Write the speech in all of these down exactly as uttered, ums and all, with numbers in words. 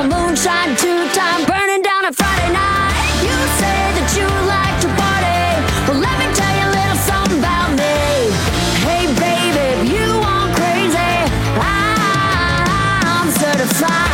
bottle moonshine, two-time burning down a Friday night. You say that you like to party. Well, let me tell you a little something about me. Hey, baby, if you want crazy, I'm certified.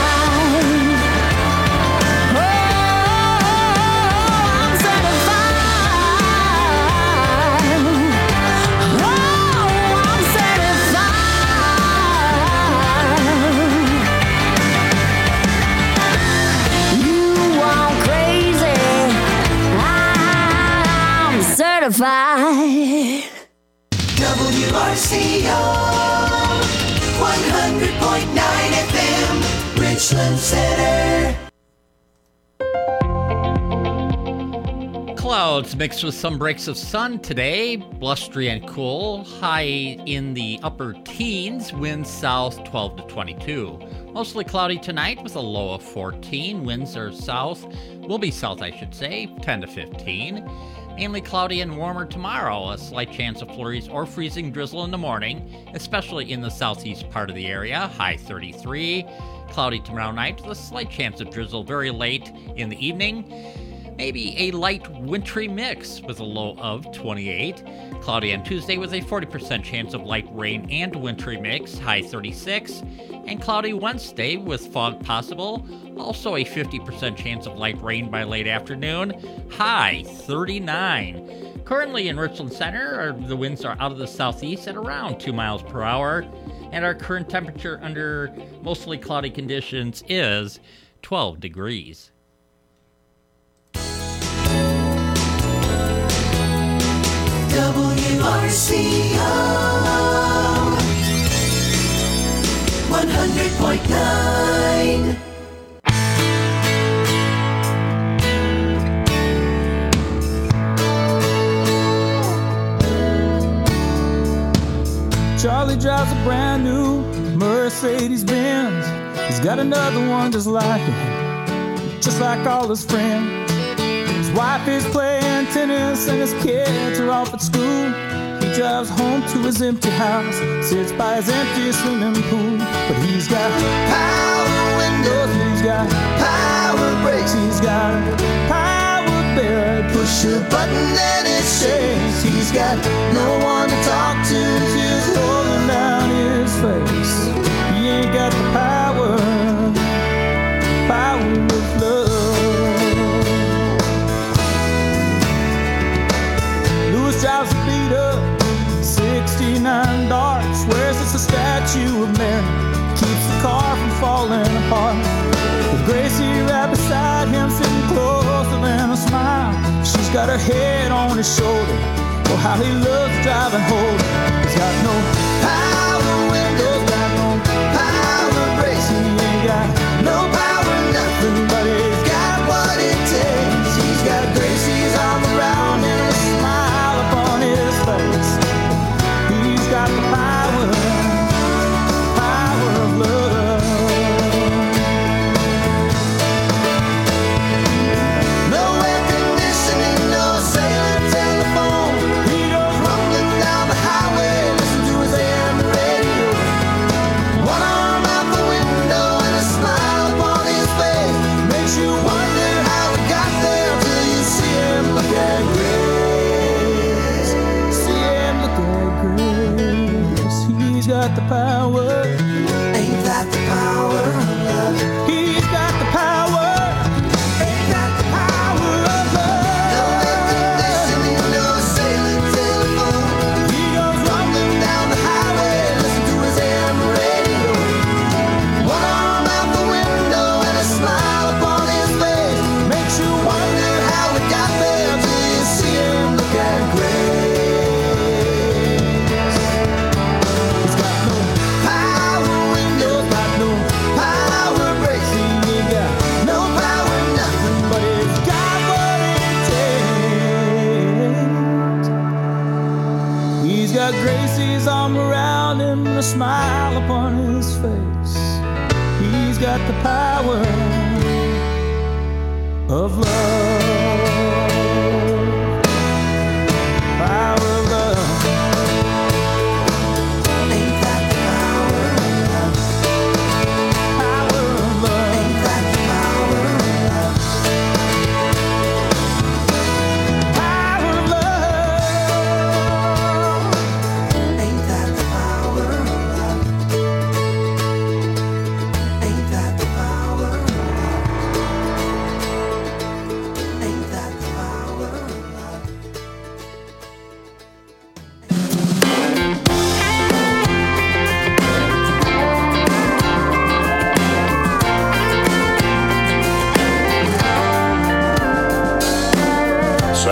W R C O one hundred point nine F M Richland Center. Clouds mixed with some breaks of sun today, blustery and cool, high in the upper teens, winds south twelve to twenty-two. Mostly cloudy tonight with a low of fourteen, winds are south, will be south I should say, ten to fifteen. Mainly cloudy and warmer tomorrow, a slight chance of flurries or freezing drizzle in the morning, especially in the southeast part of the area, high thirty-three. Cloudy tomorrow night with a slight chance of drizzle very late in the evening. Maybe a light wintry mix with a low of twenty-eight. Cloudy on Tuesday with a forty percent chance of light rain and wintry mix, high thirty-six. And cloudy Wednesday with fog possible, also a fifty percent chance of light rain by late afternoon, high thirty-nine. Currently in Richland Center, the winds are out of the southeast at around two miles per hour, and our current temperature under mostly cloudy conditions is twelve degrees. W R C O one hundred point nine. Charlie drives a brand new Mercedes Benz. He's got another one just like it, just like all his friends. His wife is playing tennis and his kids are off at school. He drives home to his empty house, sits by his empty swimming pool. But he's got power windows, he's got power brakes, he's got a power bed. Push a button and it shakes. He's got no one to talk to, just holding down his face. He ain't got the power, power of love. Lewis drives a beat up sixty-nine Dart, swears it's a statue of Mary, keeps the car from falling apart. With Gracie right beside him, sitting closer than a smile. She's got her head on his shoulder. Oh, how he loves driving home. He's got no power windows, got no power brakes. He ain't got no power, nothing, but he's got what it takes. He's got Gracie's arm around him, a smile upon his face. He's got the power, power of love. No air conditioning, no cellular telephone. He goes rumbling down the highway, listen to his A M radio. One arm out the window and a smile upon his face. Makes you wonder how he got there till you see him look at Grace. See him look at Grace. He's got the power. Ain't that the power of love? He's got the power. Ain't that the power of love? No air conditioning, no cellular telephone. He goes rumbling down the highway, listen to his A M radio. One arm out the window and a smile upon his face. Makes you wonder how he got there till you see him look at Grace. He's got no power windows, got no power brakes. He ain't got no power, nothing, but he's got what it takes. He's got Gracie's arm around him and a smile upon his face. He's got the power of love. Power of love. Ain't that the power of love? Power of love. Ain't that the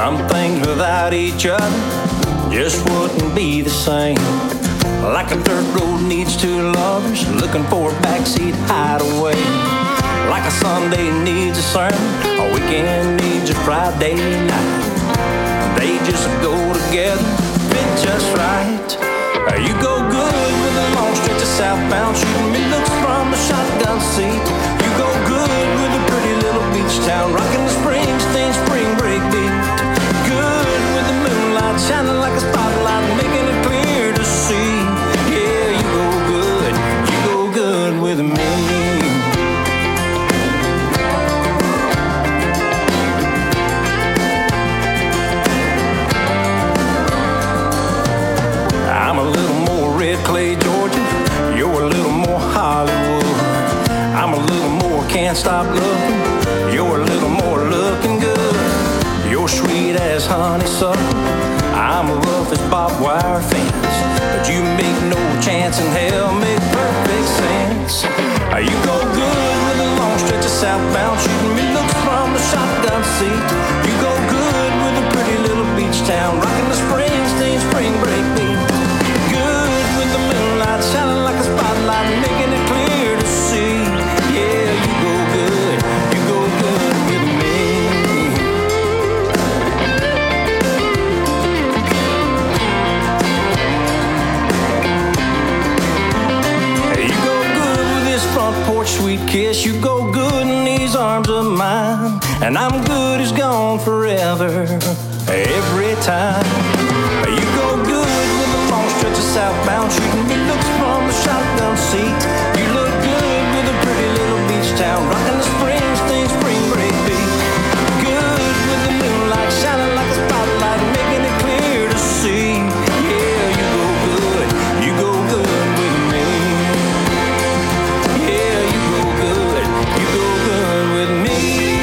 Some things without each other just wouldn't be the same. Like a dirt road needs two lovers looking for a backseat hideaway. Like a Sunday needs a sermon, a weekend needs a Friday night. They just go together, fit just right. You go good with a long stretch of southbound shooting me looks from the shotgun seat. You go good with a pretty little beach town rocking the Springsteen spring break beat. Good with the moonlight shining like a spotlight, making it clear to see. Yeah, you go good, you go good with me. I'm a little more red clay Georgia, you're a little more Hollywood. I'm a little more can't stop looking, you're a little more looking good. You're sweet as honeysuckle, I'm rough as barbed wire fence. But you make no chance in hell make perfect sense. You go good with a long stretch of southbound shooting me looks from the shotgun seat. You go good with a pretty little beach town rocking the Springsteen spring break beat. Good with the moonlight shining like a spotlight, making it clear to see. Yeah, you go good, you go good with me. You go good with this front porch sweet kiss. You go good in these arms of mine, and I'm good as gone forever every time. You go good with a long stretch of southbound shooting me looks from the shotgun seat. You look good with a pretty little beach town rocking the Springsteen spring break beat. Good with the moonlight shining like a spotlight, making it clear to see. Yeah, you go good, you go good with me. Yeah, you go good, you go good with me.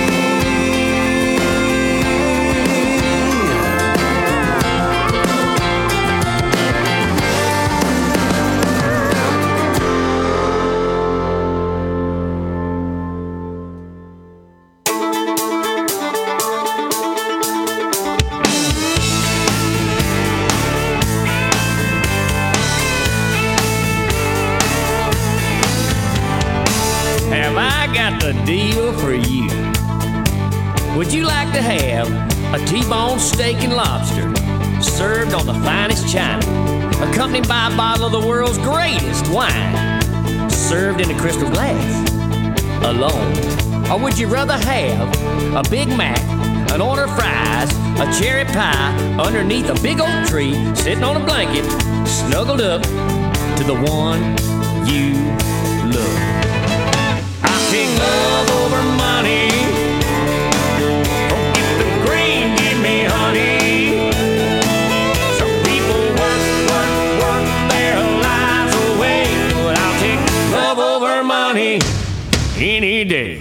Have I got the deal for you? Would you like to have a T-bone steak and lobster served on the finest china, accompanied by a bottle of the world's greatest wine, served in a crystal glass, alone? Or would you rather have a Big Mac, an order of fries, a cherry pie underneath a big oak tree, sitting on a blanket, snuggled up to the one you love? I'll take love over money. Forget the green, give me honey. Some people work, work, work their lives away, but I'll take love over money any day.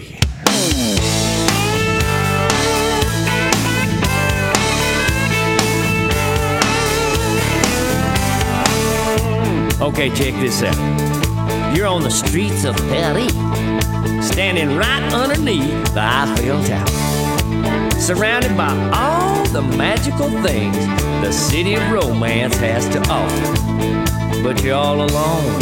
Okay, check this out. You're on the streets of Paris, standing right underneath the Eiffel Tower, surrounded by all the magical things the city of romance has to offer. But you're all alone.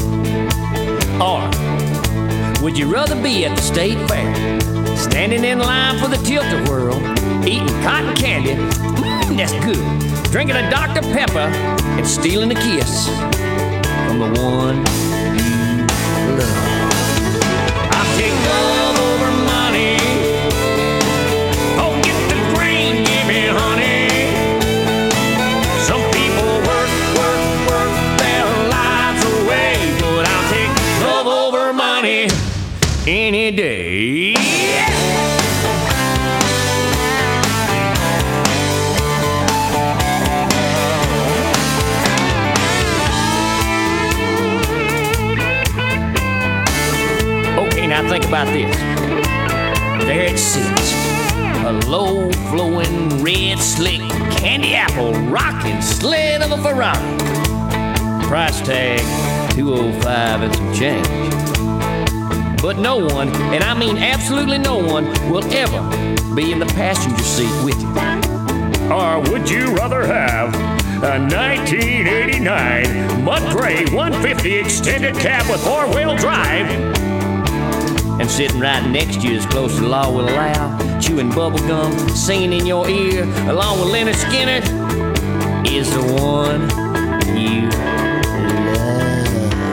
Or would you rather be at the state fair, standing in line for the tilt-a-whirl, eating cotton candy, mmm, that's good, drinking a Doctor Pepper, and stealing a kiss from the one you love? I'll take love over money. Oh, get the green, give me honey. Some people work, work, work their lives away, but I'll take love over money any day. Now think about this. There it sits, a low-flowing, red, slick, candy apple rocking sled of a Ferrari. Price tag two oh five and some change. But no one, and I mean absolutely no one, will ever be in the passenger seat with you. Or would you rather have a nineteen eighty-nine mud gray one fifty extended cab with four-wheel drive? And sitting right next to you as close as the law will allow, chewing bubble gum, singing in your ear, along with Leonard Skinner, is the one you love.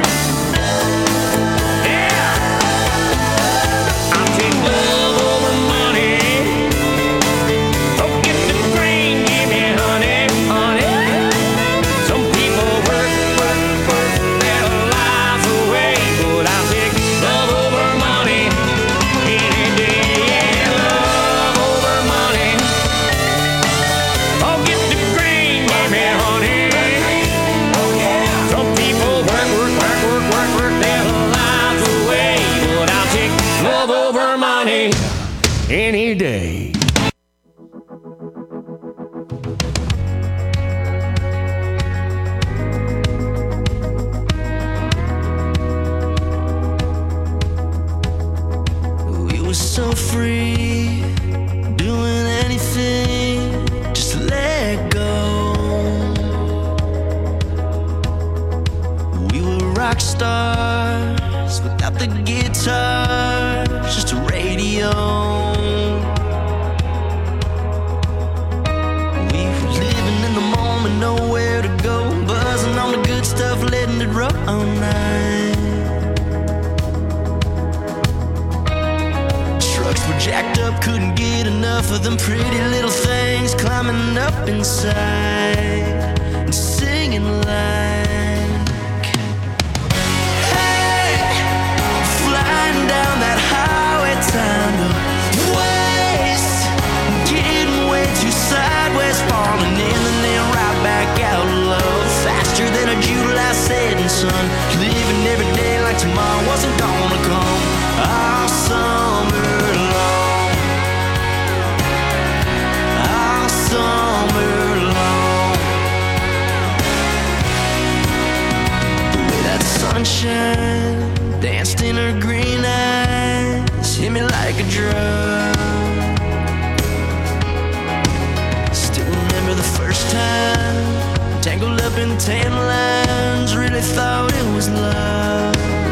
Yeah! I'll take love over money. Oh, get the green, give me honey, honey. Some people work, work, work their lives away, but I'll take love over money any day. Yeah, love over money. Oh, get the green, give me honey. Some people work, work, work, work, work, work their lives away, but I'll take love over money any day. We were so free, doing anything, just to let go. We were rock stars without the guitars, just a radio. We were living in the moment, nowhere to go, buzzing on the good stuff, letting it roll all night. Trucks were jacked up, couldn't get enough of them pretty little things climbing up inside and singing like, hey, flying down that highway, time to waste, getting way too sideways, falling in and then right back out low, faster than a July setting sun, living every day like tomorrow wasn't gonna come, all summer long, all summer long. The way that sunshine danced in her green eyes hit me like a drug. Still remember the first time, tangled up in tan lines, really thought it was love.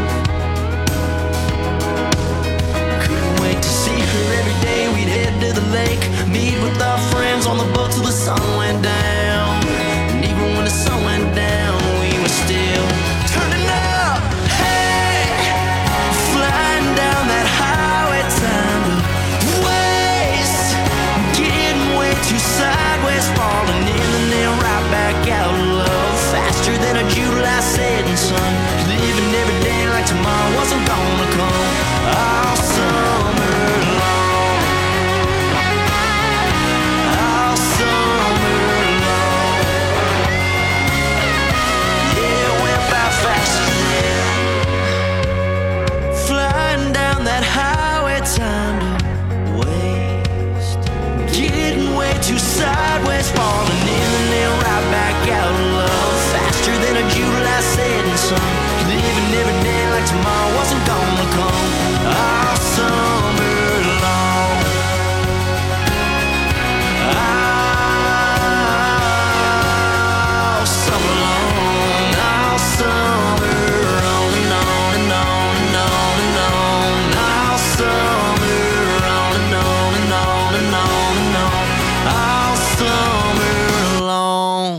Couldn't wait to see her every day, we'd head to the lake, meet with our friends on the boat till the sun went down. And even when the sun went down, we were still turning up. Hey, flying down that highway, time to waste, getting way too sideways, falling in and then right back out low, faster than a July setting sun, living every day like tomorrow wasn't gonna come, all summer long, all summer long. Yeah, it went by fast then, flying down that highway, time to waste, getting way too sideways, falling in and then right back out low, faster than a July setting sun, living every day like tomorrow wasn't gonna come, all summer long, all summer long, all summer on and on and on and on and on, all summer on and on and on and on and on, all summer long.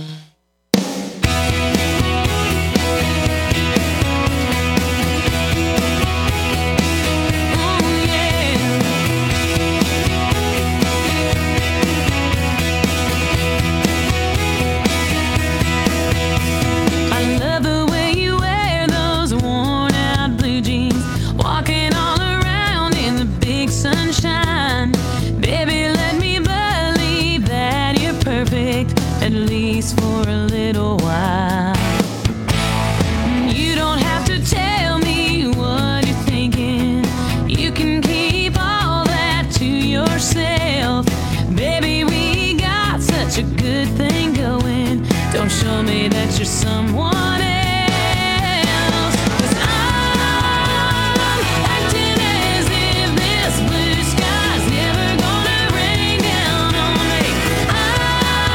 I love the way you wear those worn-out blue jeans, walking all around in the big sunshine. Baby, let me believe that you're perfect, at least for a little while. You don't have to tell me what you're thinking. You can keep all that to yourself. Baby, we got such a good thing going. Don't show me that you're someone else. 'Cause I'm acting as if this blue sky's never gonna rain down on me. I'm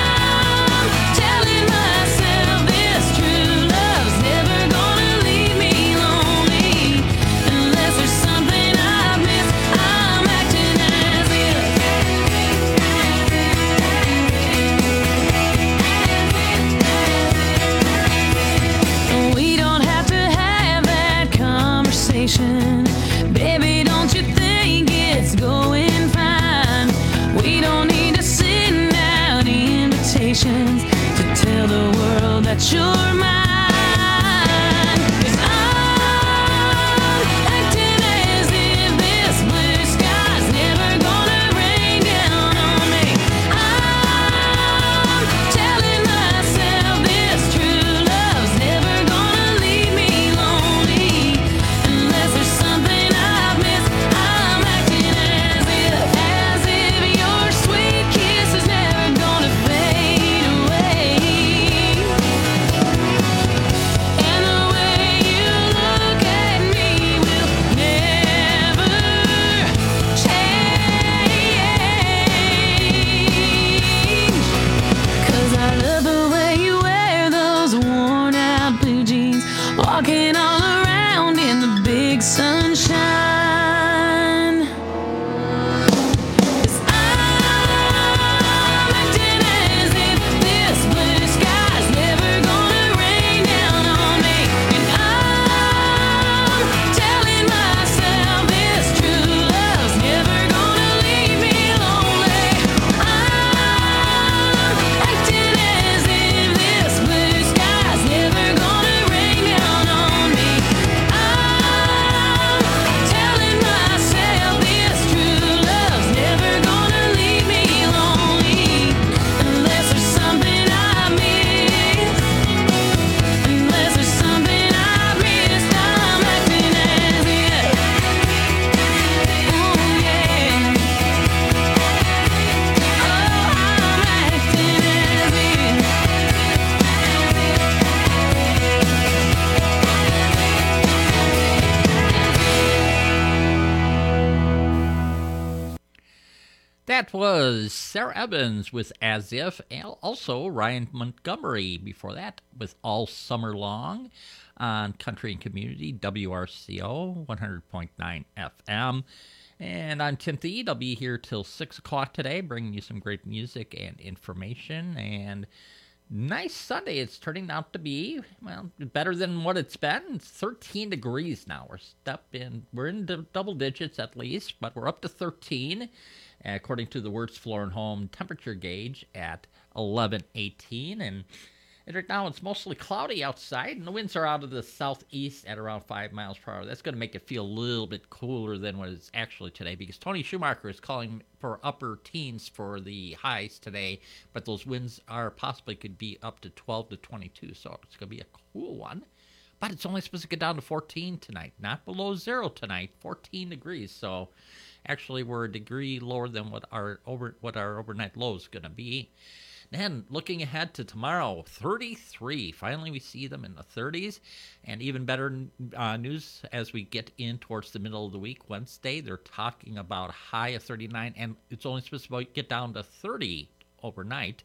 That was Sarah Evans with As If, and also Ryan Montgomery before that with All Summer Long on Country and Community, W R C O one hundred point nine F M. And I'm Tim Thede. I'll be here till six o'clock today, bringing you some great music and information. And nice Sunday it's turning out to be. Well, better than what it's been. It's thirteen degrees now. We're up in, we're in the double digits at least, but we're up to thirteen. According to the Wirtz Floor and Home temperature gauge at eleven eighteen. And right now it's mostly cloudy outside, and the winds are out of the southeast at around five miles per hour. That's going to make it feel a little bit cooler than what it's actually today, because Tony Schumacher is calling for upper teens for the highs today, but those winds are possibly could be up to twelve to twenty-two, so it's going to be a cool one. But it's only supposed to get down to fourteen tonight, not below zero tonight, fourteen degrees. So actually we're a degree lower than what our over what our overnight low is going to be. Then looking ahead to tomorrow, thirty-three. Finally, we see them in the thirties. And even better uh, news as we get in towards the middle of the week, Wednesday, they're talking about a high of thirty-nine, and it's only supposed to get down to thirty overnight.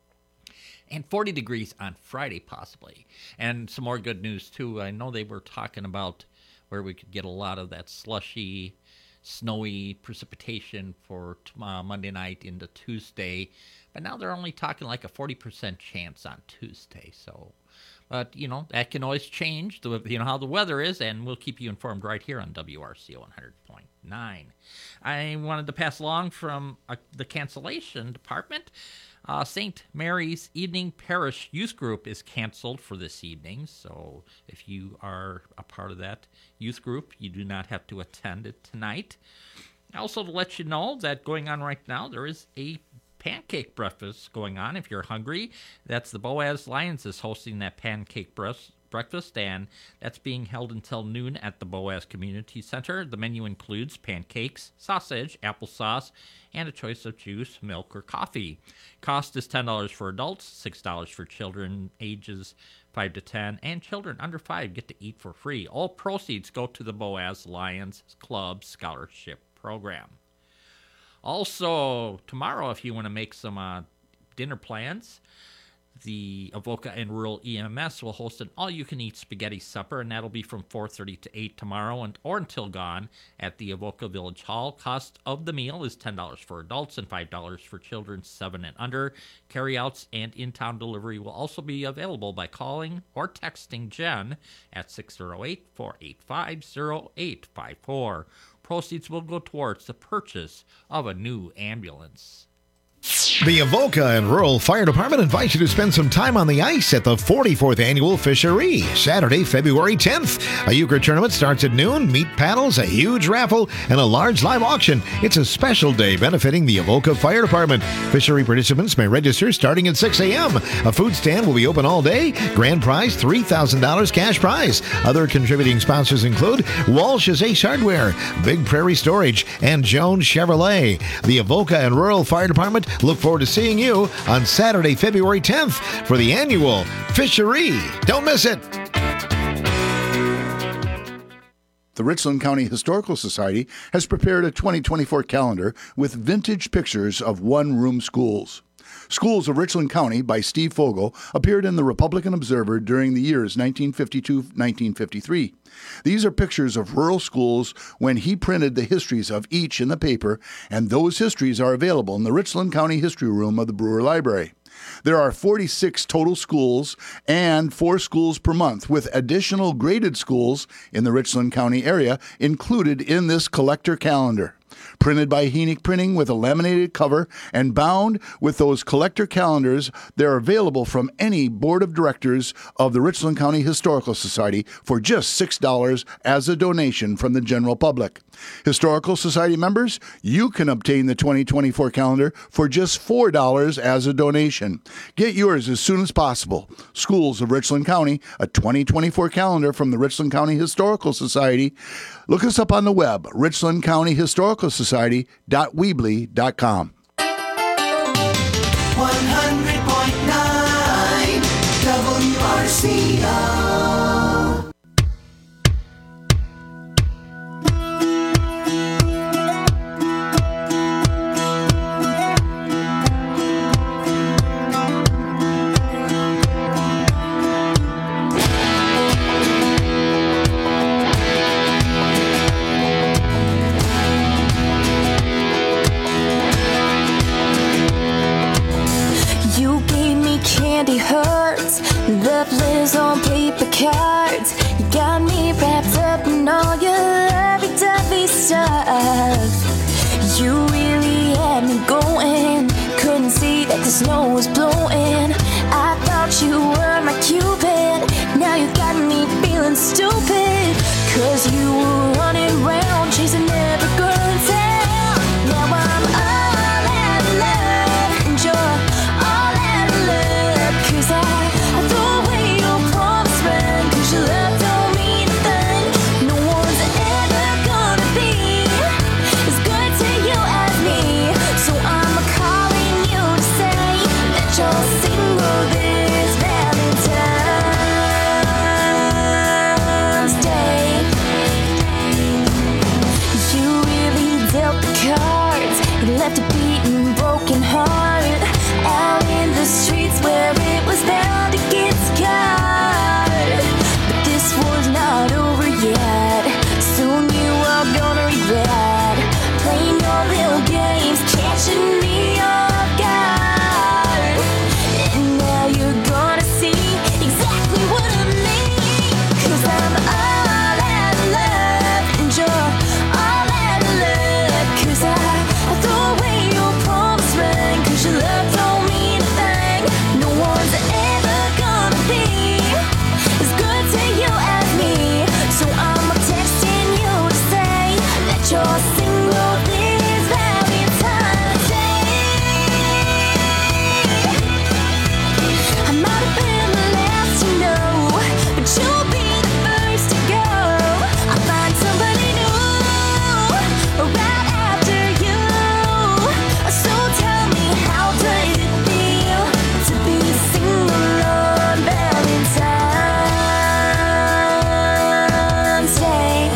And forty degrees on Friday, possibly. And some more good news, too. I know they were talking about where we could get a lot of that slushy, snowy precipitation for uh, Monday night into Tuesday. But now they're only talking like a forty percent chance on Tuesday. So, but, you know, that can always change, the, you know, how the weather is, and we'll keep you informed right here on W R C O one hundred point nine. I wanted to pass along from uh, the cancellation department. Uh, Saint Mary's Evening Parish Youth Group is canceled for this evening, so if you are a part of that youth group, you do not have to attend it tonight. Also, to let you know that going on right now, there is a pancake breakfast going on if you're hungry. That's the Boaz Lions is hosting that pancake breakfast. breakfast, and that's being held until noon at the Boaz Community Center. The menu includes pancakes, sausage, applesauce, and a choice of juice, milk, or coffee. Cost is ten dollars for adults, six dollars for children ages five to ten, and children under five get to eat for free. All proceeds go to the Boaz Lions Club Scholarship Program. Also, tomorrow, if you want to make some uh, dinner plans, the Avoca and Rural E M S will host an all-you-can-eat spaghetti supper, and that'll be from four thirty to eight tomorrow and or until gone at the Avoca Village Hall. Cost of the meal is ten dollars for adults and five dollars for children seven and under. Carryouts and in-town delivery will also be available by calling or texting Jen at six oh eight, four eight five, oh eight five four. Proceeds will go towards the purchase of a new ambulance. The Avoca and Rural Fire Department invites you to spend some time on the ice at the forty-fourth Annual Fishery, Saturday, February tenth. A euchre tournament starts at noon, meat paddles, a huge raffle, and a large live auction. It's a special day benefiting the Avoca Fire Department. Fishery participants may register starting at six a.m. A food stand will be open all day. Grand prize, three thousand dollars cash prize. Other contributing sponsors include Walsh's Ace Hardware, Big Prairie Storage, and Jones Chevrolet. The Avoca and Rural Fire Department look forward to seeing you on Saturday, February tenth for the annual Fishery. Don't miss it. The Richland County Historical Society has prepared a twenty twenty-four calendar with vintage pictures of one-room schools. Schools of Richland County by Steve Fogel appeared in the Republican Observer during the years nineteen fifty-two to nineteen fifty-three. These are pictures of rural schools when he printed the histories of each in the paper, and those histories are available in the Richland County History Room of the Brewer Library. There are forty-six total schools and four schools per month, with additional graded schools in the Richland County area included in this collector calendar. Printed by Heenick Printing with a laminated cover and bound with those collector calendars, they're available from any board of directors of the Richland County Historical Society for just six dollars as a donation from the general public. Historical Society members, you can obtain the twenty twenty-four calendar for just four dollars as a donation. Get yours as soon as possible. Schools of Richland County, a twenty twenty-four calendar from the Richland County Historical Society. Look us up on the web, richland county historical society dot weebly dot com. one hundred point nine W R C O. love lives on paper cards. You got me wrapped up in all your lovey-dovey stuff. You really had me going. Couldn't see that the snow was blowing. I thought you were my Cupid. Now you got me feeling stupid. Cause you were running around chasing every girl in town. Now I'm all out of love and you're all out of love. Cause I, I threw away your promise ring. Cause your love don't mean a thing. No one's ever gonna be as good to you as me. So I'm calling you to say that you're single this Valentine's Day. You really dealt the cards. You left a beaten, broken heart out in the streets where it was bound to get scarred. But this was not over yet. Soon you are gonna regret playing your little games, catching me off guard. And now you're gonna see exactly what I mean. Cause I'm all out of love and you're all out of love. Cause I, I threw away your promise ring. Cause your love don't mean a thing. No one's ever gonna be as good to you as me. So I'm texting you to say that you're single this Valentine's Day. I might have been the last to know, but you'll be the first to go. I'll find somebody new right after you. So tell me, how does it feel to be single on Valentine's Day?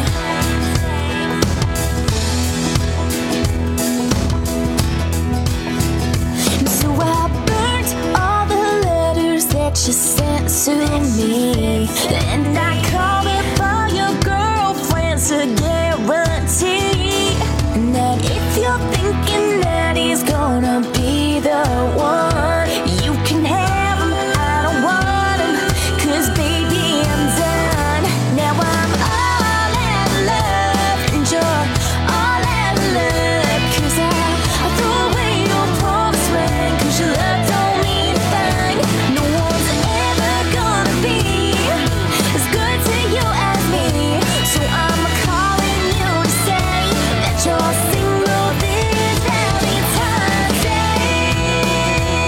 So I burnt all the letters that you sent to me, and I called up all your girlfriends to guarantee that if you're thinking that he's gonna be the one, you can have him, I don't want him. Cause baby, I'm done. Now I'm all out of love and you're all out of love. Cause I, I threw away your promise ring. Cause your love don't mean a thing. No one's ever gonna be as good to you as me. So I'm calling you to say that you're single this Valentine's Day.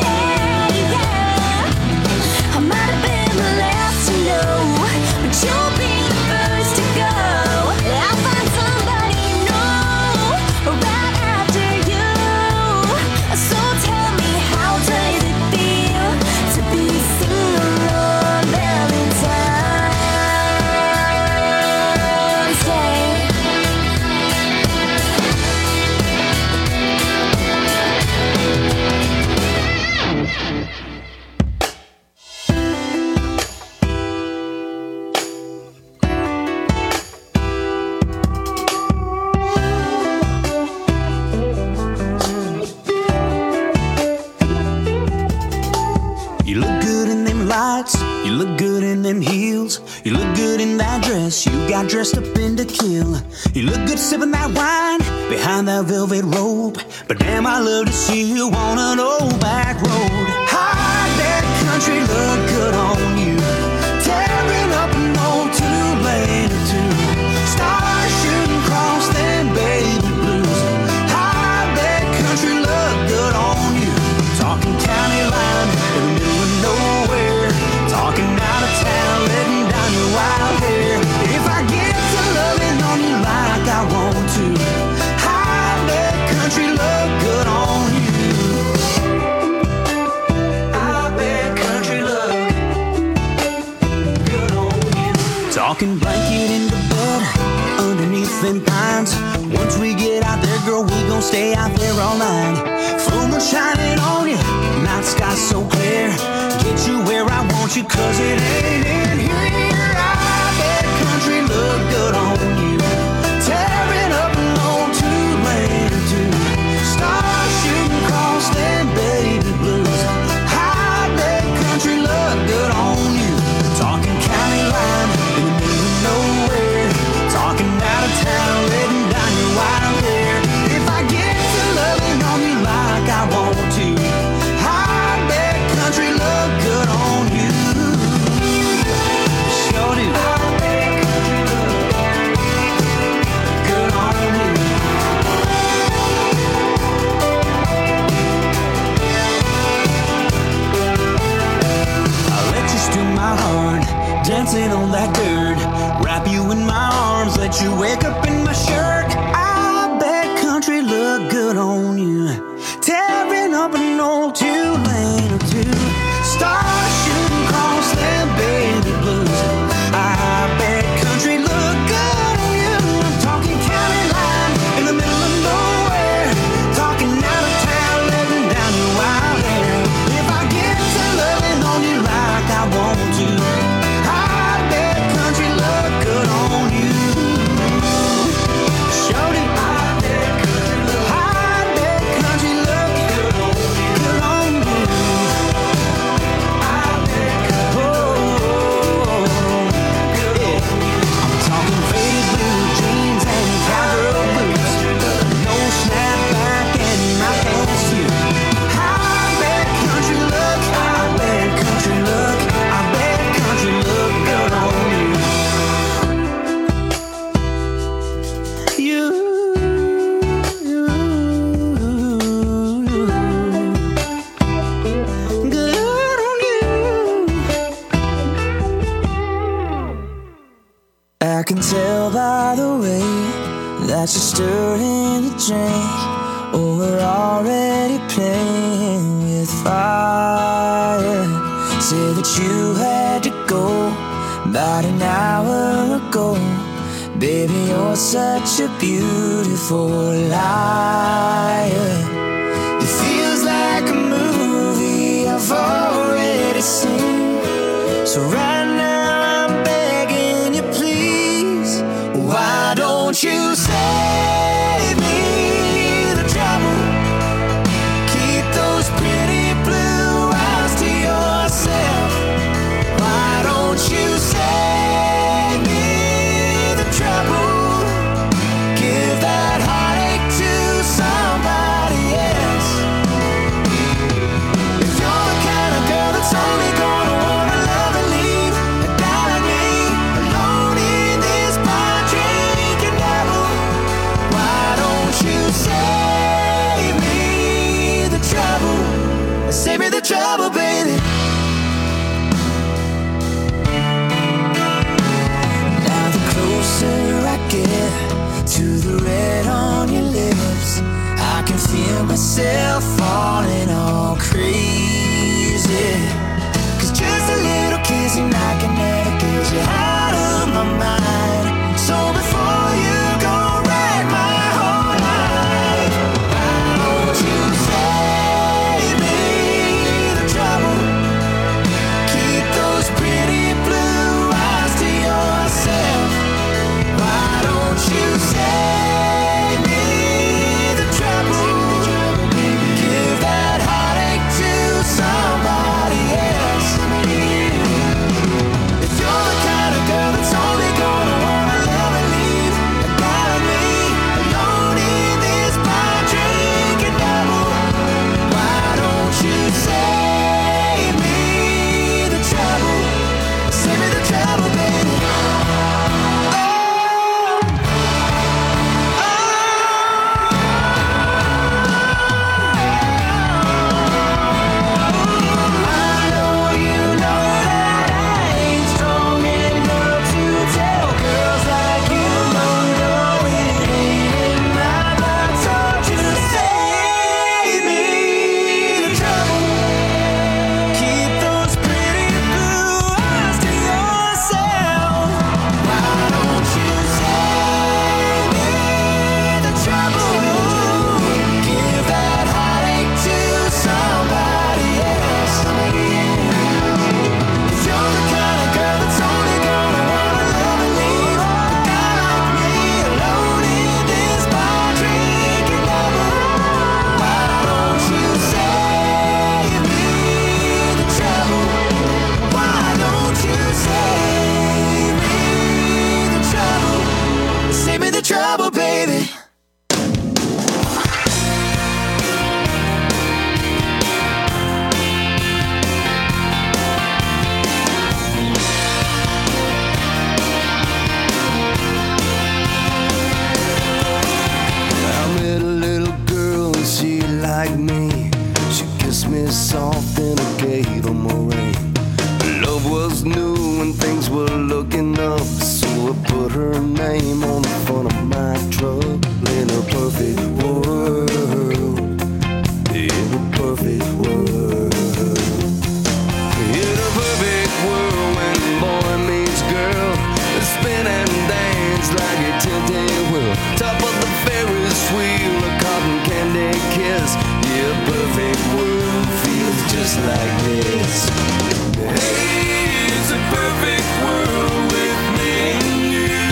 Yeah. I might have been the last to know, but you'll be the first to go. I'll find somebody new right after you. So tell me, how does it feel to be single on Valentine's Day? You look good in them lights, you look good in them heels, you look good in that dress you got dressed up in to kill. You look good sipping that wine behind that velvet robe, but damn, I love to see you on an old back road. How'd that country look good on you? Tearing up an old two-lane or two, stars shooting across them baby blues. How'd that country look good on you? Talking county line in the middle of nowhere, talking out of town, letting down your wild hair. If I get to loving on you like I want to, how'd that country look good on you? How'd that country look good on you? Talking blanket in the bed underneath them pines. Once we get out there, girl, we gon' stay out there all night. Full moon shining on you, night sky so clear. Get you where I want you, cause it ain't in here. How'd that country look good on you? Tearing up an old two-lane or two, stars shooting across them baby blues. How'd that country look good on you? good on you. Tearing up an old two-lane or two. Start shooting across them baby blues. I bet country look good on you. I'm talking county line in the middle of nowhere. Talking out of town, letting down your wild hair. If I get to loving on you like I want to, I bet country look good on you. Showed it. I bet country look. I bet country look good on you. Good on you. I bet country. Oh, good on you. I'm talking faded blue jeans and cowgirl boots. No snapback and my pants too. I bet country look. I bet country look. I bet country look good on you. You, you, good on you. I can tell by the way that you're stirring the drink. Oh, we're already playing with fire. Say that you had to go about an hour ago. Baby, you're such a beautiful liar. It feels like a movie I've already seen. So right now I'm begging you, please. Why don't you save me the trouble? Keep those pretty blue eyes to yourself. Why don't you save me the trouble? Give that heartache to somebody else. If you're the kind of girl that's only gonna wanna love and leave a guy like me alone in this bar drinking devil, why don't you save me the trouble? Save me the trouble, baby. Now the closer I get to the red on your lips, I can feel myself falling all crazy. Cause just a little kiss and I can never get you out of my mind. So before you go write my whole life, why don't you save me the trouble? Keep those pretty blue eyes to yourself. Why don't you save me the trouble? Give that heartache to somebody else. If you're the kind of girl that's only gonna wanna love and leave a guy like me alone in this bar drinking double, why don't you save me the trouble? Save me the trouble, baby. I know you know that I ain't strong enough to tell girls like you no, no, it ain't in my blood. So just save me the trouble. Keep those pretty blue eyes to yourself. Why don't you save me the trouble? Give that heartache to somebody else. If you're the kind of girl that's only gonna wanna love and leave a guy like me alone in this bar drinking double, why don't you save me the trouble? Why don't you save me the trouble? Save me the trouble, baby. I met a little girl and she liked me. She kissed me soft in a gate on my rain. Love was new and things were looking up, so I put her name on the front of my truck in a perfect world. just like this. Hey, it's a perfect world with me and you.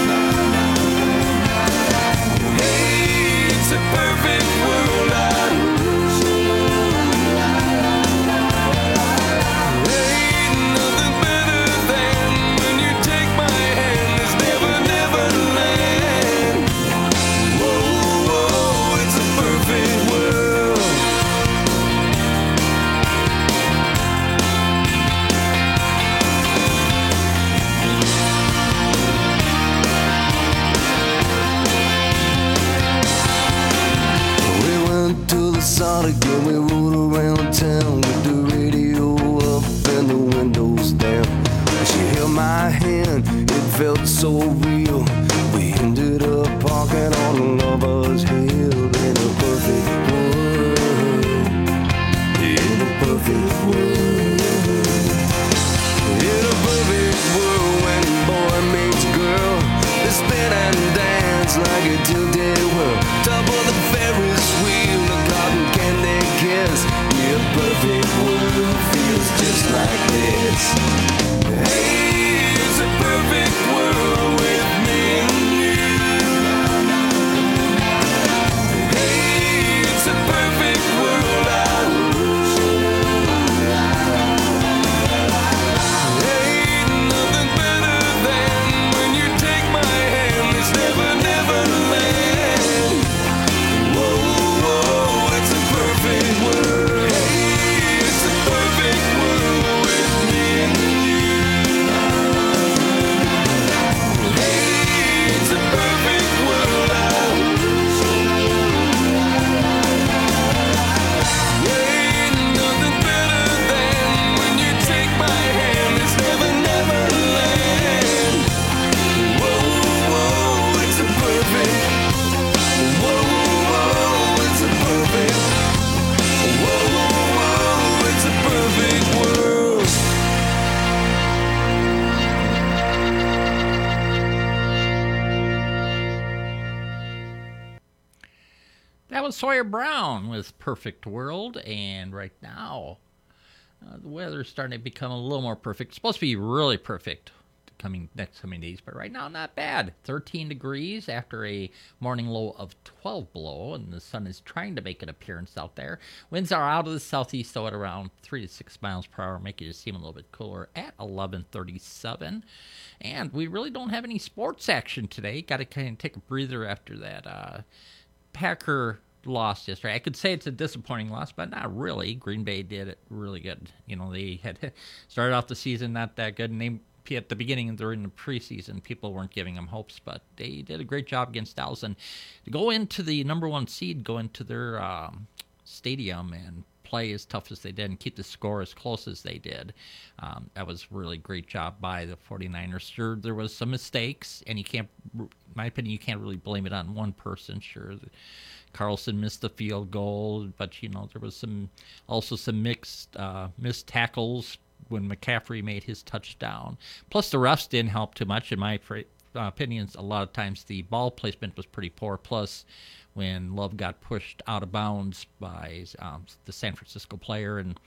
Hey, it's a perfect world. I ain't nothing better than when you take my hand. There's never, never land. Whoa, whoa, it's a perfect world. We went to the Sonic and we rode around town with the radio up and the windows down. When she held my hand, it felt so real. We ended up parking on Lover's Hill in a perfect world. In a perfect world. In a perfect world when boy meets girl, they spin and dance like a tilted whirl. Top of the Ferris wheel, the cotton candy kiss. Yeah, a perfect world feels just like this. Hey, it's a perfect world with me and you. Hey, it's a perfect world. I ain't nothing better than when you take my hand. There's never, never land. Whoa, whoa, it's a perfect world. Hey, it's a perfect world with me and you. Hey, it's a perfect world. I ain't nothing better than when you take my hand. There's never, never land. Whoa, whoa, it's a perfect. Whoa, whoa, it's a perfect. Whoa, whoa, it's a perfect world. That was Sawyer Brown with Perfect World, and right now uh, the weather's starting to become a little more perfect. It's supposed to be really perfect coming next coming days, but right now not bad. thirteen degrees after a morning low of twelve below, and the sun is trying to make an appearance out there. Winds are out of the southeast, though, at around three to six miles per hour, making it seem a little bit cooler at eleven thirty-seven. And we really don't have any sports action today. Got to kind of take a breather after that uh, Packer loss yesterday. I could say it's a disappointing loss, but not really. Green Bay did it really good. You know, they had started off the season not that good, and they, at the beginning and during the preseason, people weren't giving them hopes, but they did a great job against Dallas. And to go into the number one seed, go into their um, stadium and play as tough as they did and keep the score as close as they did. Um, that was really great job by the 49ers. Sure, there was some mistakes, and you can't, in my opinion, you can't really blame it on one person. Sure, Carlson missed the field goal, but, you know, there was some also some mixed uh, missed tackles when McCaffrey made his touchdown. Plus, the refs didn't help too much, in my uh, opinions. A lot of times the ball placement was pretty poor. Plus, when Love got pushed out of bounds by um, the San Francisco player, and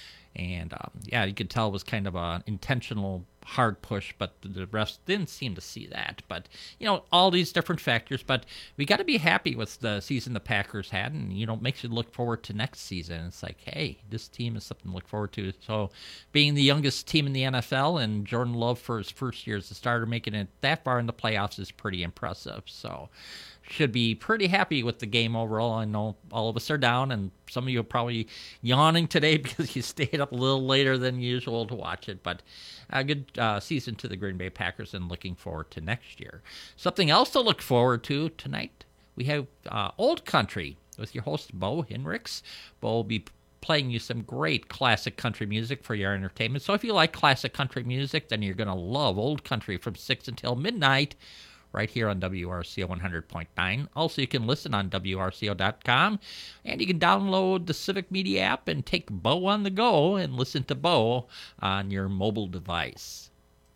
and um, yeah, you could tell it was kind of an intentional hard push, but the refs didn't seem to see that. But, you know, all these different factors, but we got to be happy with the season the Packers had, and, you know, it makes you look forward to next season. It's like, hey, this team is something to look forward to. So being the youngest team in the N F L and Jordan Love for his first year as a starter, making it that far in the playoffs is pretty impressive. So should be pretty happy with the game overall. I know all of us are down, and some of you are probably yawning today because you stayed up a little later than usual to watch it, but a good uh, season to the Green Bay Packers, and looking forward to next year. Something else to look forward to tonight, we have uh, Old Country with your host, Bo Hinrichs. Bo will be playing you some great classic country music for your entertainment. So if you like classic country music, then you're going to love Old Country from six until midnight right here on W R C O one hundred point nine. Also, you can listen on W R C O dot com, and you can download the Civic Media app and take Bo on the go and listen to Bo on your mobile device.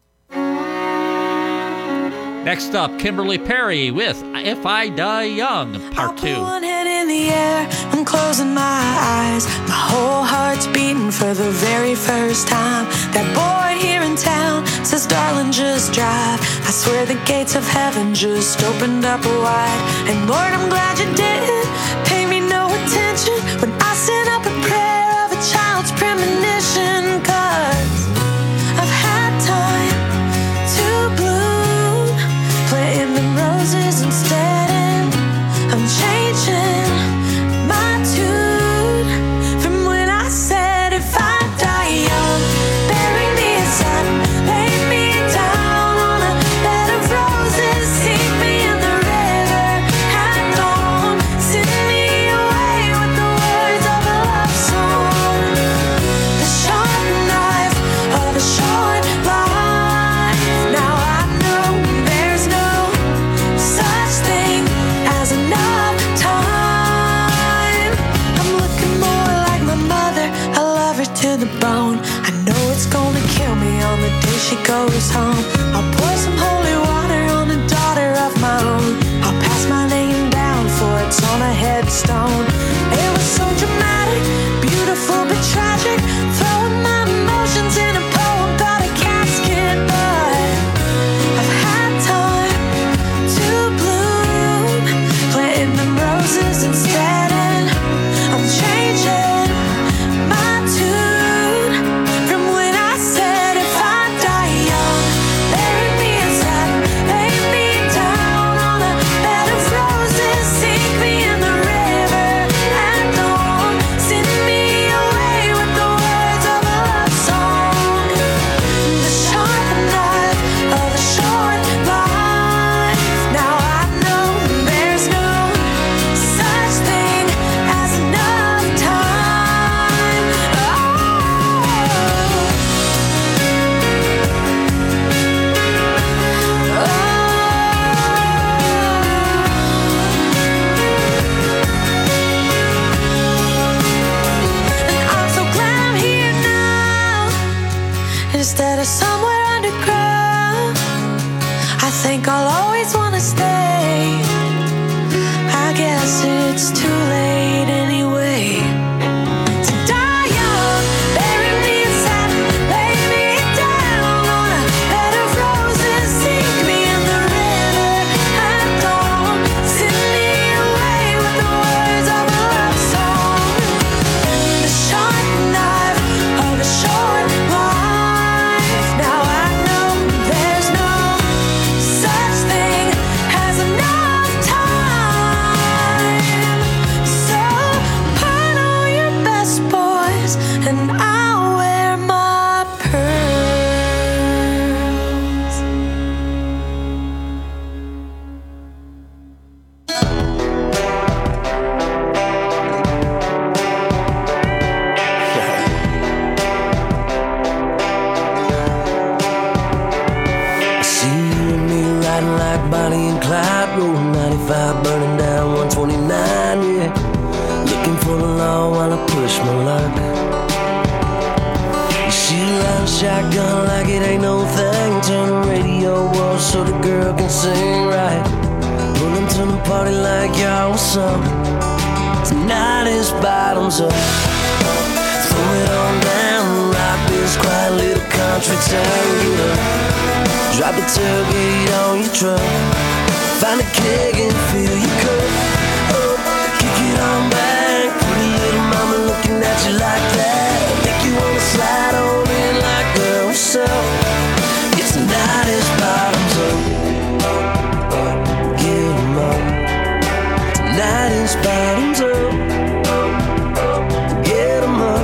Next up, Kimberly Perry with If I Die Young, Part two. I'll put one hand in the air, I'm closing my eyes. My whole heart's beating for the very first time. That boy here in town says, darling, just drive. I swear the gates of heaven just opened up wide. And Lord, I'm glad you didn't pay me no attention when I sent up a prayer of a child's premonition. Cause I've had time to bloom, planting them roses instead, and I'm changing my tune from when I said, if I die young, bury me in satin, lay me down on a bed of roses, sink me in the river at dawn, send me away with the words of a love song. The sharp knife of a short life. Now I know there's no such thing as enough time. I'm looking more like my mother, I love her to the bone. I know it's gonna kill me on the day she goes home. I'll pour some holy water on the daughter of my own. I'll pass my name down for it's on a headstone. It was so dramatic, beautiful but tragic, throwing my emotions in a poem, got a casket. But I've had time to bloom, planting them roses instead, and I'm changing my tune from when I said, if I die young, bury me in satin, lay me down on a bed of roses, sink me in the river at dawn, send me away with the words of a love song. The sharp knife of a short life. Now I know there's no such thing as enough time. And I'm so glad I'm here now instead of somewhere underground. I think I'll always want to stay. I guess it's too late anyway. To die young, bury me in satin, lay me down on a bed of roses, sink me in the river at dawn, send me away with the words of a love song. The sharp knife of a short life. Now I know there's no such thing as enough time. So put on your best, boys, and I'll wear my pearls. I see you and me riding like Bonnie and Clyde, rolling ninety-five, burning down one twenty-nine, yeah. Looking for the law while I push my luck. You shoot around shotgun like it ain't no thing. Turn the radio off so the girl can sing right. Pull them to the party like y'all was something. Tonight is bottoms up. Throw it on down, rock this quiet little country town. Get up, drop the tailgate on your truck, find a keg and fill your cup. Oh, kick it on back, pretty little mama looking at you like that. Make you wanna slide on in like, girl, what's up? It's tonight is bottoms up. Get 'em up. Tonight is bottoms up. Get 'em up.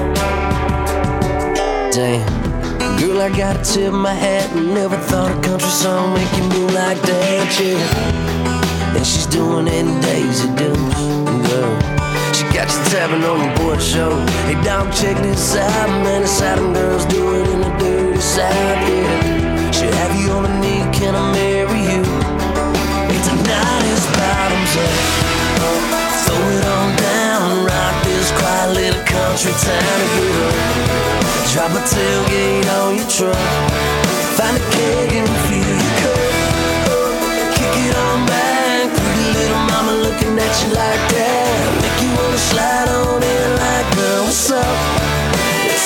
Damn, girl, I gotta tip my hat. Never thought a country song make you move like that, yeah. And she's doing it in Daisy Dukes, girl. She got you tapping on your board show. Hey, dog, check this out, man. It's how them girls do it in the dirty South, yeah. She'll have you on a knee, can I marry you? Hey, tonight is bottoms up. Throw it on down, rock this quiet little country town to get up. Drop a tailgate on your truck, find a keg and fill your cup. Kick it on back, pretty little mama looking at you like that. Make you wanna slide on in like, girl, what's up?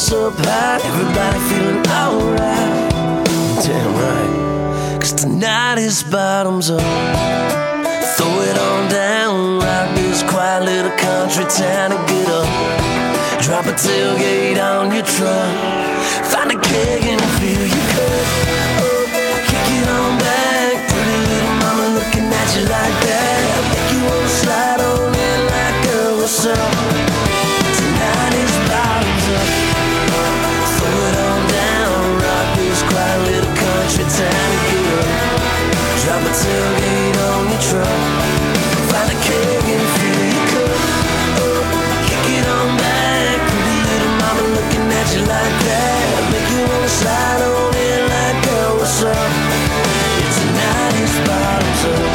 us up high, everybody feeling alright. Damn right, cause tonight is bottoms up. Throw it on down, rock this quiet little country town and get up. Drop a tailgate on your truck, find a keg and fill your cup up. Kick it on back, pretty little mama looking at you like that. Make you wanna slide on in like, girl, what's up? Tonight is bottoms up. Throw it on down, rock this quiet little country town and get up. Drop a tailgate on your truck, find a keg and fill your cup up. Kick it on back, pretty little mama looking at you like that. Make you wanna slide on in like, girl, what's up? Yeah, tonight is bottoms up.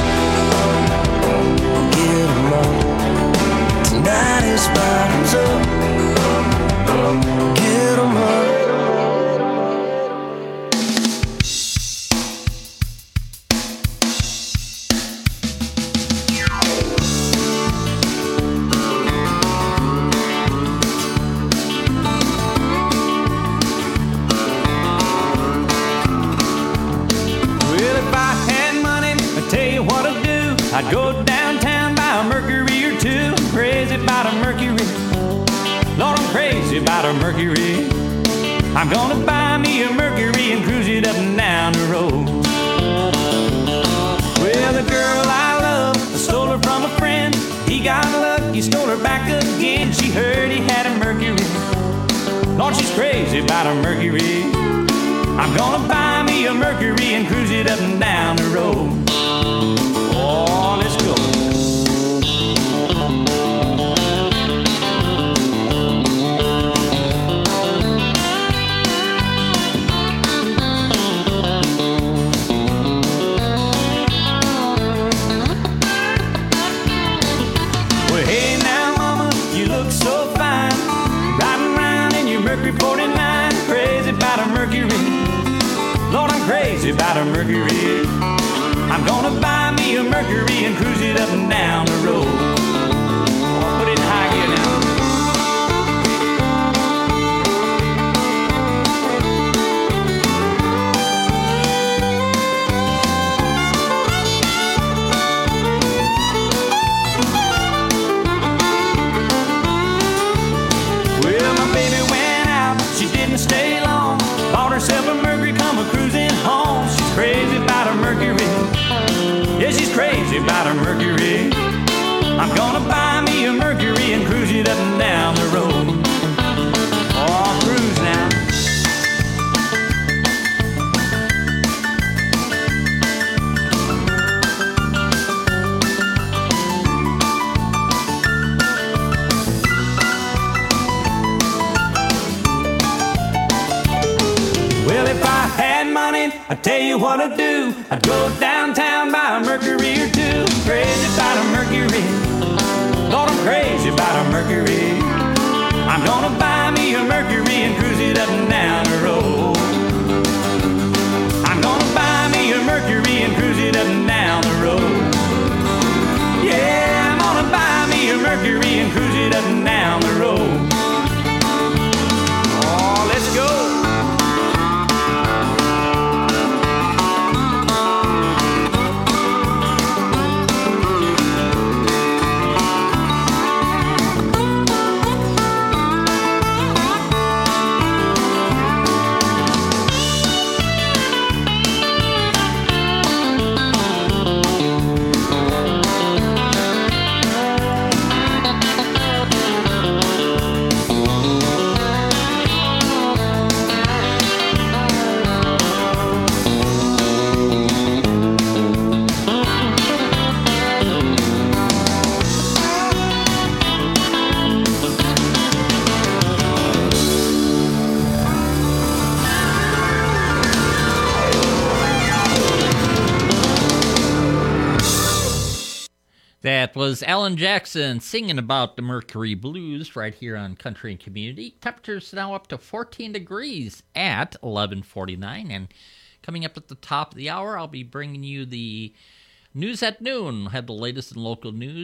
Get 'em up. Tonight is bottoms up. Get 'em up. I'd go downtown, buy a Mercury or two. I'm crazy about a Mercury. Lord, I'm crazy about a Mercury. I'm gonna buy me a Mercury and cruise it up and down the road. Well, the girl I love, I stole her from a friend. He got lucky, stole her back again. She heard he had a Mercury. Lord, she's crazy about a Mercury. I'm gonna buy me a Mercury and cruise it up and down the road. Oh, let's go. Well, hey now, mama, you look so fine. Riding around in your Mercury forty-nine. Crazy about a Mercury. Lord, I'm crazy about a Mercury. I'm gonna buy me a Mercury and cruise it up and down the road. Oh, put it in high gear now. Well, my baby went out, she didn't stay long. Bought herself a Mercury, come a cruising home. She's crazy about a Mercury. Yeah, she's crazy about her Mercury. I'm gonna buy me a Mercury and cruise it up and down the road. Oh, cruise now. Well, if I had money, I'd tell you what I'd do. I'd go downtown, buy a Mercury or two. Crazy about a Mercury. Lord, I'm crazy about a Mercury. I'm gonna buy me a Mercury and cruise it up and down the road. I'm gonna buy me a Mercury and cruise it up and down the road. Yeah, I'm gonna buy me a Mercury and cruise it up and down the road. Oh, let's go. That was Alan Jackson singing about the Mercury Blues right here on Country and Community. Temperatures now up to fourteen degrees at eleven forty-nine. And coming up at the top of the hour, I'll be bringing you the news at noon. We'll have the latest in local news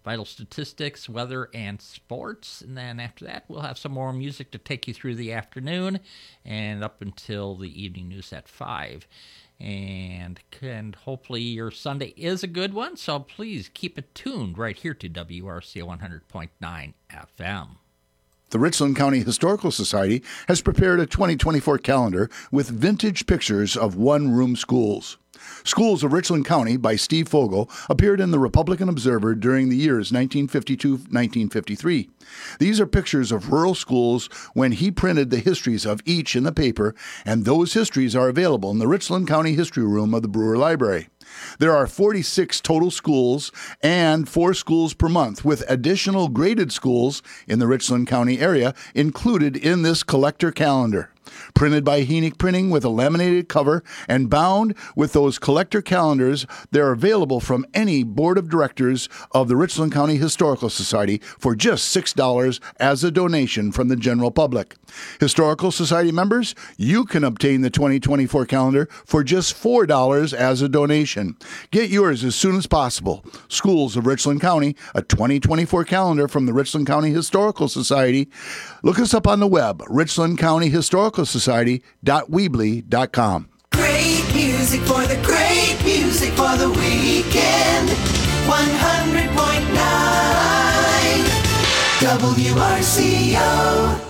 vital statistics, weather, and sports. And then after that, we'll have some more music to take you through the afternoon and up until the evening news at five. And, and hopefully your Sunday is a good one, so please keep it tuned right here to W R C A one hundred point nine F M. The Richland County Historical Society has prepared a twenty twenty-four calendar with vintage pictures of one-room schools. Schools of Richland County by Steve Fogel appeared in the Republican Observer during the years nineteen fifty-two to nineteen fifty-three. These are pictures of rural schools when he printed the histories of each in the paper, and those histories are available in the Richland County History Room of the Brewer Library. There are forty-six total schools and four schools per month, with additional graded schools in the Richland County area included in this collector calendar. Printed by Heenick Printing with a laminated cover and bound with those collector calendars, they're available from any board of directors of the Richland County Historical Society for just six dollars as a donation from the general public. Historical Society members, you can obtain the twenty twenty-four calendar for just four dollars as a donation. Get yours as soon as possible. Schools of Richland County, a twenty twenty-four calendar from the Richland County Historical Society. Look us up on the web, richland county historical society dot weebly dot com. Great music for the great music for the weekend. one hundred point nine W R C O.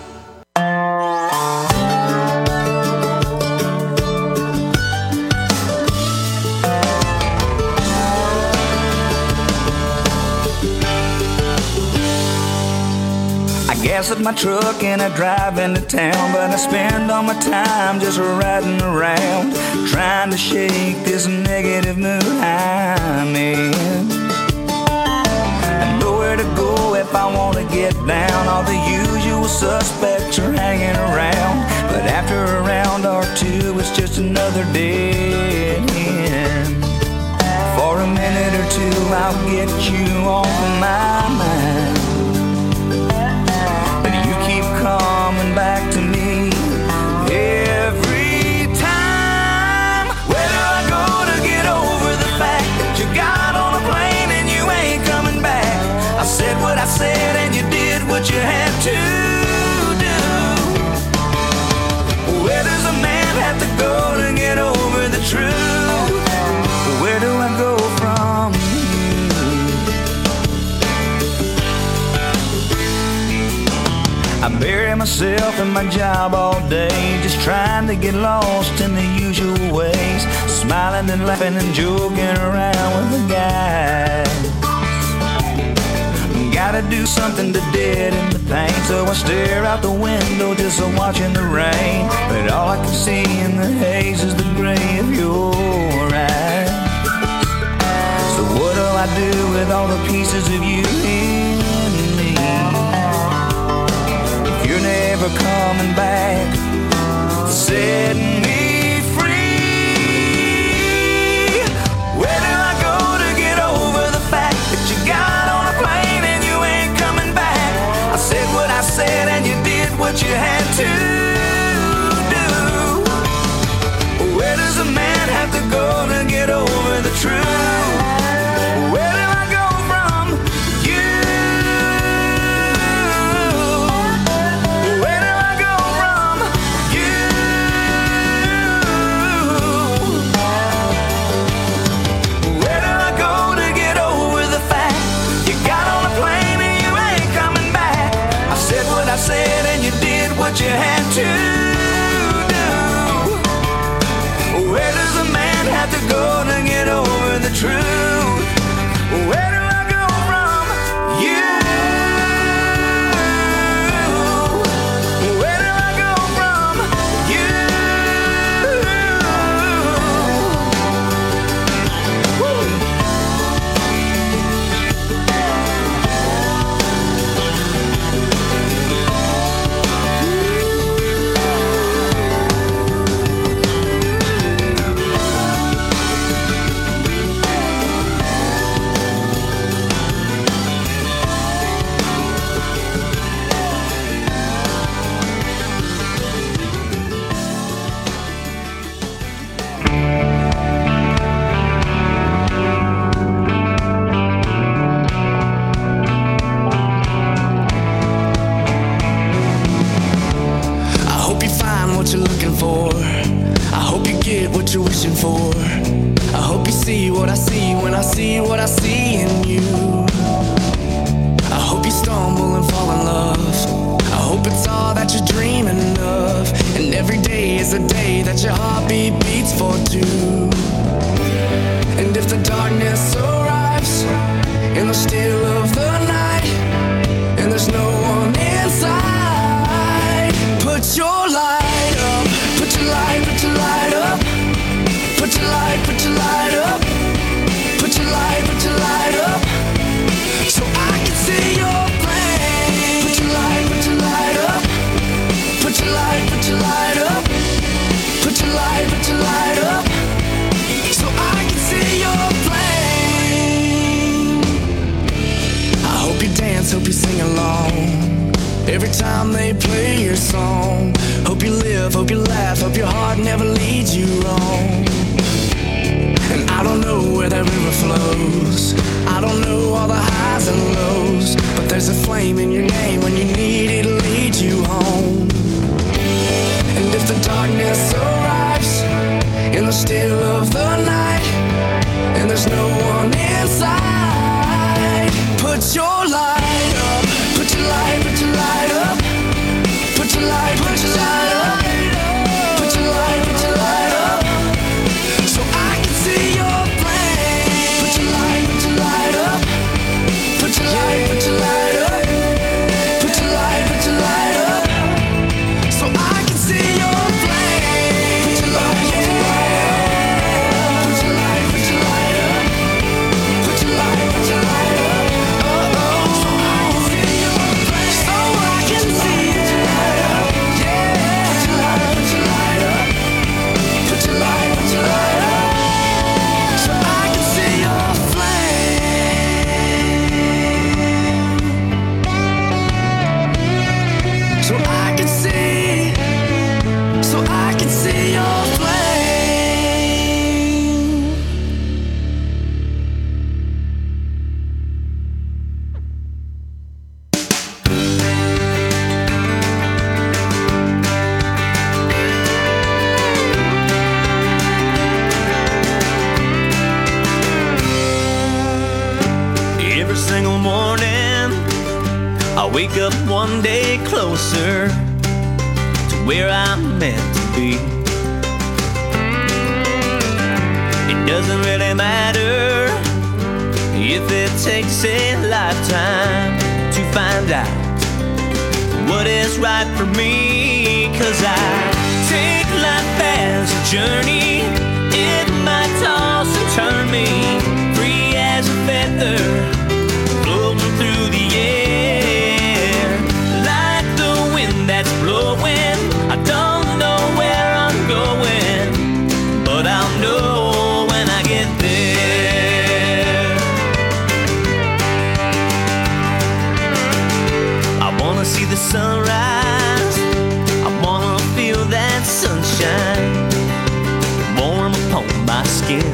I gas up my truck and I drive into town, but I spend all my time just riding around, trying to shake this negative mood I'm in. I know where to go if I want to get down. All the usual suspects are hanging around, but after a round or two, it's just another dead end. For a minute or two, I'll get you off of my mind. Coming back to me every time. Where do I go to get over the fact that you got on a plane and you ain't coming back? I said what I said and you did what you had to do. Where does a man have to go to get over the truth? Where do I go from I bury myself in my job all day, just trying to get lost in the usual ways, smiling and laughing and joking around with the guys. Gotta do something to deaden the pain, so I stare out the window just watching the rain, but all I can see in the haze is the gray of your eyes. So what do I do with all the pieces of you in me? You're never coming back, set me free. Where do I go to get over the fact that you got on a plane and you ain't coming back? I said what I said and you did what you had to do. Where does a man have to go to get over the truth? Where do I go from you? Where do I go from you? for. I hope you get what you're wishing for. I hope you see what I see when I see what I see in you. I hope you stumble and fall in love. I hope it's all that you're dreaming of. And every day is a day that your heartbeat beats for two. And if the darkness arrives in the still of the night, and there's no one inside, put your light up, put your light, put your light up, put your light, put your light up, put your light, put your light up, so I can see your flame. Put your light, put your light up, put your light, put your light up, put your light, put your light up, so I can see your flame. I hope you dance, hope you sing along every time they play your song. Hope you live, hope you laugh, hope your heart never leads you wrong. And I don't know where that river flows, I don't know all the highs and lows, but there's a flame in your name when you need it to lead you home. And if the darkness arrives in the still of the night, and there's no one inside, put your light up, put your light, put your light up, put your light, put your light up, put your light, put your light up, so I can see your flame. Put your light, put your light up, put your light, put your light up, put your light, put your light up, so I can see your flame. Put your light, put your light up, put your light, put your light up, put your light, put your light up, oh oh, so I can see your flame, so I can see it. Yeah, put your light, put your light up, put your light, put your light up, so I can see your flame. So I can see, so I can see your flame. Every single morning, I wake up one day closer to where I'm meant to be. It doesn't really matter if it takes a lifetime to find out what is right for me, 'cause I take life as a journey. It might toss and turn me, free as a feather, floating through the air, like the wind that's blowing. I don't know where I'm going, but I'll know when I get there. I wanna see the sunrise, I wanna feel that sunshine warm upon my skin.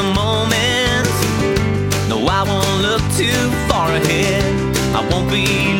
Too far ahead, I won't be